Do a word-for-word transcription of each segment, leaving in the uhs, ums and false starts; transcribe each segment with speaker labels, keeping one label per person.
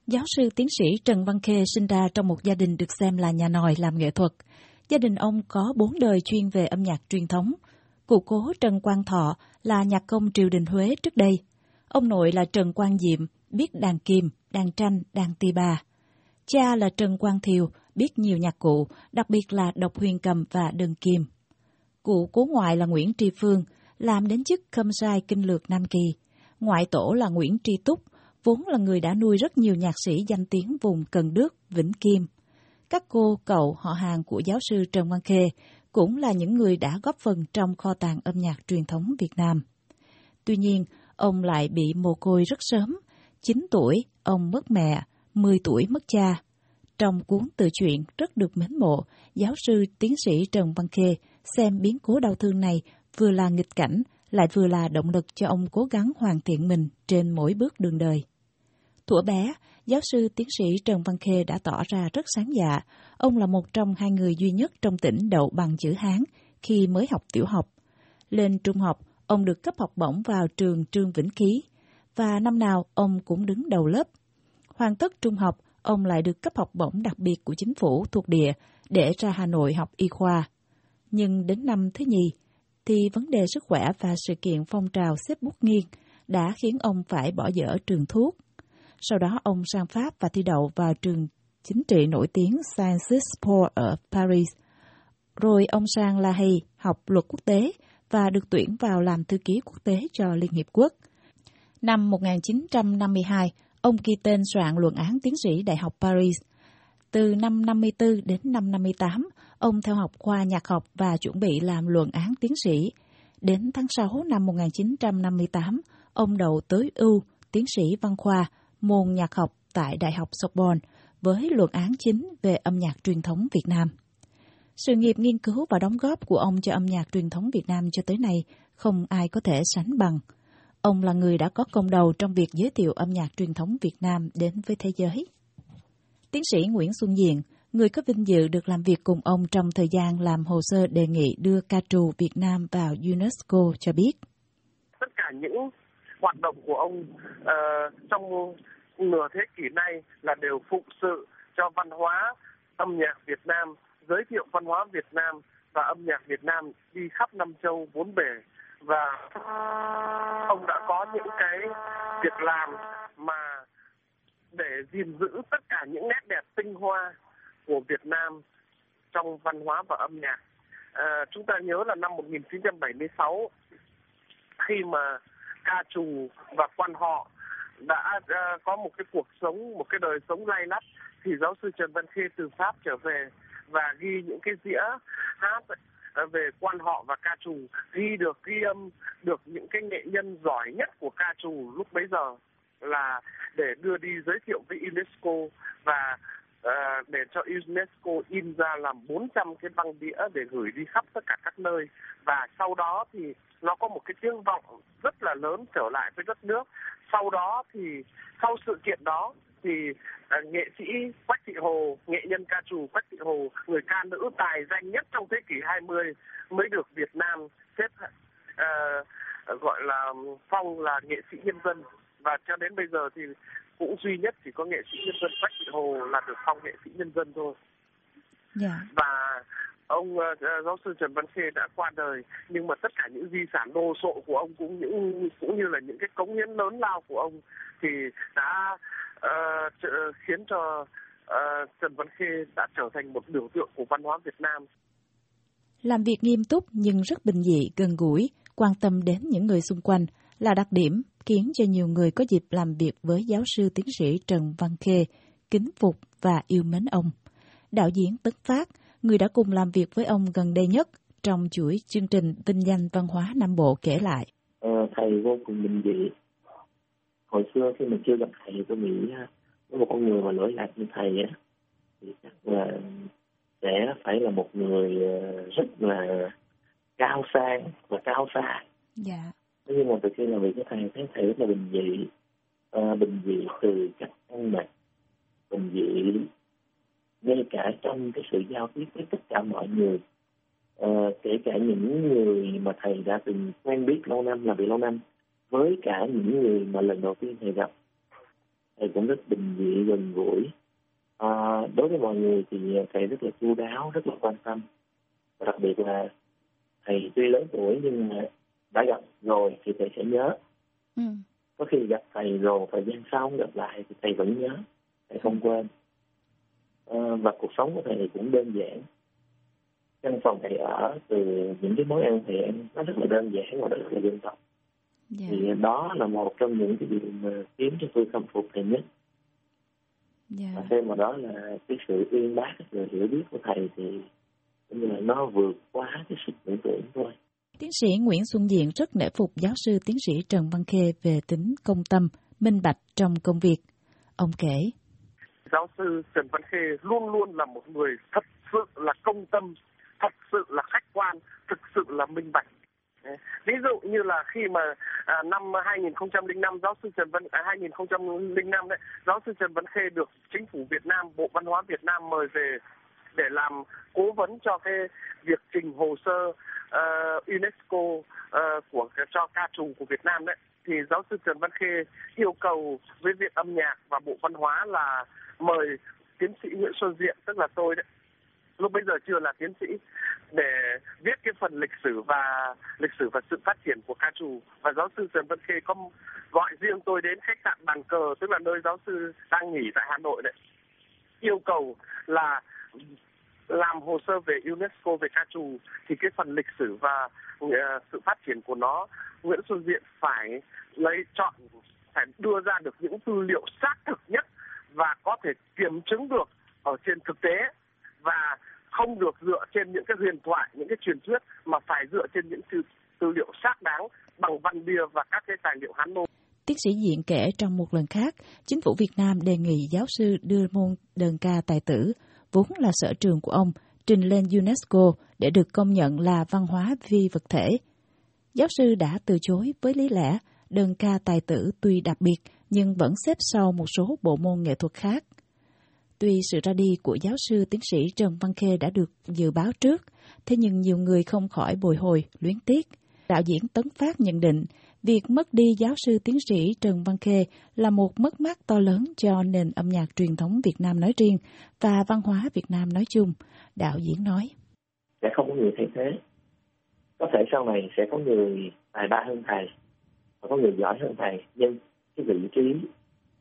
Speaker 1: Giáo sư tiến sĩ Trần Văn Khê sinh ra trong một gia đình được xem là nhà nòi làm nghệ thuật. Gia đình ông có bốn đời chuyên về âm nhạc truyền thống. Cụ cố Trần Quang Thọ là nhạc công triều đình Huế trước đây. Ông nội là Trần Quang Diệm, biết đàn kim, đàn tranh, đàn tỳ bà. Cha là Trần Quang Thiều, biết nhiều nhạc cụ, đặc biệt là độc huyền cầm và đơn kim. Cụ cố ngoại là Nguyễn Tri Phương, làm đến chức khâm sai kinh lược Nam Kỳ. Ngoại tổ là Nguyễn Tri Túc, vốn là người đã nuôi rất nhiều nhạc sĩ danh tiếng vùng Cần Đước, Vĩnh Kim. Các cô, cậu, họ hàng của giáo sư Trần Văn Khê cũng là những người đã góp phần trong kho tàng âm nhạc truyền thống Việt Nam. Tuy nhiên, ông lại bị mồ côi rất sớm. chín tuổi, ông mất mẹ, mười tuổi mất cha. Trong cuốn tự truyện rất được mến mộ, giáo sư tiến sĩ Trần Văn Khê xem biến cố đau thương này vừa là nghịch cảnh, lại vừa là động lực cho ông cố gắng hoàn thiện mình trên mỗi bước đường đời. Thuở bé, giáo sư tiến sĩ Trần Văn Khê đã tỏ ra rất sáng dạ. Ông là một trong hai người duy nhất trong tỉnh đậu bằng chữ Hán khi mới học tiểu học. Lên trung học, ông được cấp học bổng vào trường Trương Vĩnh Ký, và năm nào ông cũng đứng đầu lớp. Hoàn tất trung học, ông lại được cấp học bổng đặc biệt của chính phủ thuộc địa để ra Hà Nội học y khoa. Nhưng đến năm thứ nhì, thì vấn đề sức khỏe và sự kiện phong trào xếp bút nghiêng đã khiến ông phải bỏ dở trường thuốc. Sau đó ông sang Pháp và thi đậu vào trường chính trị nổi tiếng Sciences Po ở Paris. Rồi ông sang La Hay học luật quốc tế và được tuyển vào làm thư ký quốc tế cho Liên Hiệp Quốc. Năm một nghìn chín trăm năm mươi hai, ông ghi tên soạn luận án tiến sĩ Đại học Paris. Từ năm năm mươi tư đến năm năm mươi tám, ông theo học khoa nhạc học và chuẩn bị làm luận án tiến sĩ. Đến tháng sáu năm một nghìn chín trăm năm mươi tám, ông đậu tối ưu tiến sĩ văn khoa môn nhạc học tại Đại học Sorbonne với luận án chính về âm nhạc truyền thống Việt Nam. Sự nghiệp nghiên cứu và đóng góp của ông cho âm nhạc truyền thống Việt Nam cho tới nay không ai có thể sánh bằng. Ông là người đã có công đầu trong việc giới thiệu âm nhạc truyền thống Việt Nam đến với thế giới. Tiến sĩ Nguyễn Xuân Diện, người có vinh dự được làm việc cùng ông trong thời gian làm hồ sơ đề nghị đưa ca trù Việt Nam vào UNESCO cho biết.
Speaker 2: Tất cả những hoạt động của ông uh, trong nửa thế kỷ nay là đều phụng sự cho văn hóa âm nhạc Việt Nam, giới thiệu văn hóa Việt Nam và âm nhạc Việt Nam đi khắp năm châu bốn bể. Và ông đã có những cái việc làm mà để gìn giữ tất cả những nét đẹp tinh hoa của Việt Nam trong văn hóa và âm nhạc. À, chúng ta nhớ là năm một nghìn chín trăm bảy mươi sáu, khi mà ca trù và quan họ đã uh, có một cái cuộc sống, một cái đời sống lay lắt, thì giáo sư Trần Văn Khê từ Pháp trở về và ghi những cái dĩa hát về quan họ và ca trù, ghi được, ghi âm được những cái nghệ nhân giỏi nhất của ca trù lúc bấy giờ, là để đưa đi giới thiệu với UNESCO và uh, để cho UNESCO in ra làm bốn trăm cái băng đĩa để gửi đi khắp tất cả các nơi. Và sau đó thì nó có một cái tiếng vọng rất là lớn trở lại với đất nước. Sau đó thì sau sự kiện đó thì uh, nghệ sĩ Quách Thị Hồ, nghệ nhân ca trù Quách Thị Hồ, người ca nữ tài danh nhất trong thế kỷ hai mươi, mới được Việt Nam xếp uh, gọi là phong là nghệ sĩ nhân dân. Và cho đến bây giờ thì cũng duy nhất chỉ có nghệ sĩ nhân dân Quách Thị Hồ là được phong nghệ sĩ nhân dân thôi.
Speaker 1: Yeah.
Speaker 2: Và ông uh, giáo sư Trần Văn Khê đã qua đời, nhưng mà tất cả những di sản đồ sộ của ông cũng những cũng như là những cái cống hiến lớn lao của ông thì đã uh, khiến cho uh, Trần Văn Khê đã trở thành một biểu tượng của văn hóa Việt Nam.
Speaker 1: Làm việc nghiêm túc nhưng rất bình dị, gần gũi, quan tâm đến những người xung quanh là đặc điểm khiến cho nhiều người có dịp làm việc với giáo sư tiến sĩ Trần Văn Khê kính phục và yêu mến ông. Đạo diễn Tấn Phát, người đã cùng làm việc với ông gần đây nhất trong chuỗi chương trình Vinh danh Văn hóa Nam Bộ kể lại.
Speaker 3: Ờ, thầy vô cùng bình dị. Hồi xưa khi mình chưa gặp thầy, tôi nghĩ có một con người mà lỗi lạc như thầy á, thì chắc là sẽ phải là một người rất là cao sang và cao xa.
Speaker 1: Dạ.
Speaker 3: Nhưng mà từ khi làm việc với thầy, thấy thầy rất là bình dị, à, bình dị từ cách ăn mặc, bình dị ngay cả trong cái sự giao tiếp với tất cả mọi người, à, kể cả những người mà thầy đã từng quen biết lâu năm, làm việc lâu năm, với cả những người mà lần đầu tiên thầy gặp. Thầy cũng rất bình dị, gần gũi. À, đối với mọi người thì thầy rất là chu đáo, rất là quan tâm. Và đặc biệt là thầy tuy lớn tuổi nhưng mà đã gặp rồi thì thầy sẽ nhớ.
Speaker 1: Ừ.
Speaker 3: Có khi gặp thầy rồi thời gian sau gặp lại thì thầy vẫn nhớ, thầy không quên. À, và cuộc sống của thầy cũng đơn giản. Căn phòng thầy ở, từ những cái món ăn thầy ăn nó rất là đơn giản và rất là dân tộc. Yeah. Thì đó là một trong những cái điều mà khiến cho tôi khâm phục thầy nhất. Yeah. Và thêm vào đó là cái sự uyên bác, cái sự hiểu biết của thầy thì cũng như là nó vượt quá cái sự tưởng tượng thôi.
Speaker 1: Tiến sĩ Nguyễn Xuân Diện rất nể phục giáo sư tiến sĩ Trần Văn Khê về tính công tâm, minh bạch trong công việc. Ông kể:
Speaker 2: Giáo sư Trần Văn Khê luôn luôn là một người thật sự là công tâm, thật sự là khách quan, thực sự là minh bạch. Ví dụ như là khi mà à, năm hai nghìn không trăm lẻ năm giáo sư Trần Văn à, hai nghìn không trăm lẻ năm đấy, giáo sư Trần Văn Khê được chính phủ Việt Nam, Bộ Văn hóa Việt Nam mời về để làm cố vấn cho cái việc trình hồ sơ uh, UNESCO uh, của cho ca trù của Việt Nam đấy. Thì giáo sư Trần Văn Khê yêu cầu với Viện Âm nhạc và Bộ Văn hóa là mời tiến sĩ Nguyễn Xuân Diện, tức là tôi đấy, lúc bây giờ chưa là tiến sĩ, để viết cái phần lịch sử và lịch sử và sự phát triển của ca trù. Và giáo sư Trần Văn Khê có gọi riêng tôi đến khách sạn Bàn Cờ, tức là nơi giáo sư đang nghỉ tại Hà Nội đấy, yêu cầu là làm hồ sơ về UNESCO về ca trù thì cái phần lịch sử và uh, sự phát triển của nó, Nguyễn Xuân Diện phải lấy chọn, phải đưa ra được những tư liệu xác thực nhất và có thể kiểm chứng được ở trên thực tế, và không được dựa trên những cái huyền thoại, những cái truyền thuyết, mà phải dựa trên những tư, tư liệu xác đáng bằng văn bia và các cái tài liệu hán nôm.
Speaker 1: Tiến sĩ Diện kể trong một lần khác, chính phủ Việt Nam đề nghị giáo sư đưa môn đơn ca tài tử, vốn là sở trường của ông, trình lên UNESCO để được công nhận là văn hóa phi vật thể. Giáo sư đã từ chối với lý lẽ đơn ca tài tử tuy đặc biệt nhưng vẫn xếp sau một số bộ môn nghệ thuật khác. Tuy sự ra đi của giáo sư tiến sĩ Trần Văn Khê đã được dự báo trước, thế nhưng nhiều người không khỏi bồi hồi, luyến tiếc. Đạo diễn Tấn Phát nhận định, việc mất đi giáo sư tiến sĩ Trần Văn Khê là một mất mát to lớn cho nền âm nhạc truyền thống Việt Nam nói riêng và văn hóa Việt Nam nói chung. Đạo diễn nói:
Speaker 3: Sẽ không có người thay thế. Có thể sau này sẽ có người tài ba hơn thầy, và có người giỏi hơn thầy, nhưng cái vị trí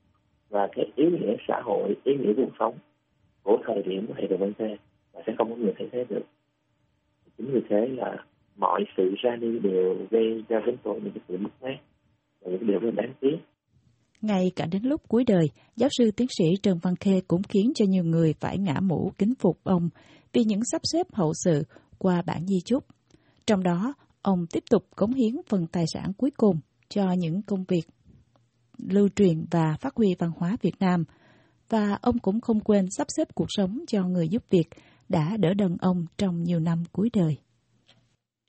Speaker 3: và cái ý nghĩa xã hội, ý nghĩa cuộc sống của thời điểm của thầy Trần Văn Khê là sẽ không có người thay thế được. Chính vì thế là mọi sự ra đi đều gây ra với tôi những cái sự mất mát và những điều rất đáng tiếc.
Speaker 1: Ngay cả đến lúc cuối đời, giáo sư tiến sĩ Trần Văn Khê cũng khiến cho nhiều người phải ngã mũ kính phục ông vì những sắp xếp hậu sự qua bản di chúc. Trong đó, ông tiếp tục cống hiến phần tài sản cuối cùng cho những công việc lưu truyền và phát huy văn hóa Việt Nam. Và ông cũng không quên sắp xếp cuộc sống cho người giúp việc đã đỡ đần ông trong nhiều năm cuối đời.